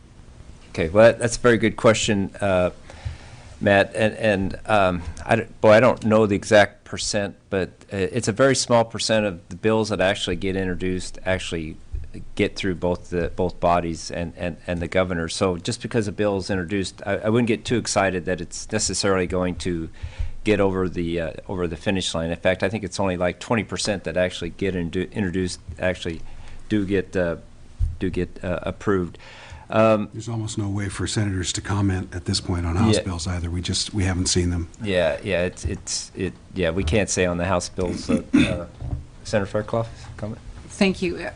[SPEAKER 1] Okay, well, that, that's a very good question, uh, Matt. And, and um, I don't, boy, I don't know the exact percent, but it's a very small percent of the bills that actually get introduced actually get through both the both bodies and, and, and the governor. So just because a bill is introduced, I, I wouldn't get too excited that it's necessarily going to get over the uh, over the finish line. In fact, I think it's only like twenty percent that actually get indu- introduced actually do get uh, do get uh, approved. Um,
[SPEAKER 2] There's almost no way for senators to comment at this point on House
[SPEAKER 1] yeah.
[SPEAKER 2] bills either. We just we haven't seen them.
[SPEAKER 1] Yeah, yeah, it's it's it. Yeah, we can't say on the House bills. Uh, uh, Senator Fairclough, comment.
[SPEAKER 5] Thank you.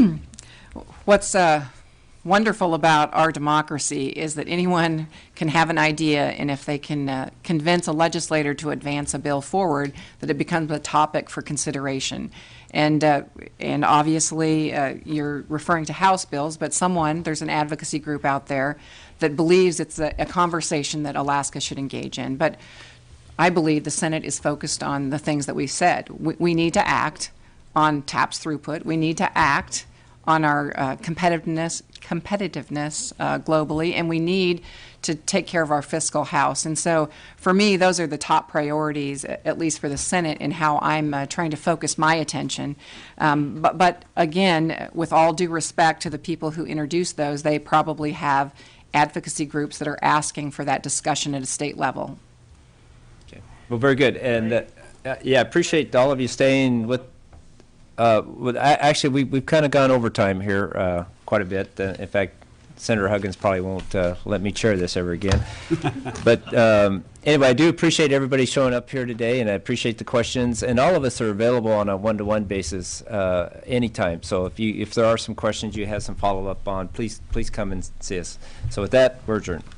[SPEAKER 5] What's uh, wonderful about our democracy is that anyone can have an idea, and if they can uh, convince a legislator to advance a bill forward, that it becomes a topic for consideration. And uh, and obviously, uh, you're referring to House bills, but someone, there's an advocacy group out there that believes it's a, a conversation that Alaska should engage in. But I believe the Senate is focused on the things that we said. We, we need to act on TAPS throughput. We need to act on our uh, competitiveness competitiveness uh, globally, and we need to take care of our fiscal house. And so for me, those are the top priorities, at least for the Senate, and how I'm uh, trying to focus my attention. Um, but, but again, with all due respect to the people who introduced those, they probably have advocacy groups that are asking for that discussion at a state level.
[SPEAKER 1] Okay. Well, very good. And uh, uh, yeah, I appreciate all of you staying with, uh, with I, actually, we, we've kind of gone overtime here uh, quite a bit. Uh, in fact, Senator Huggins probably won't uh, let me chair this ever again. But um, anyway, I do appreciate everybody showing up here today, and I appreciate the questions. And all of us are available on a one-to-one basis uh, anytime. So if you if there are some questions you have some follow-up on, please please come and see us. So with that, we're adjourned.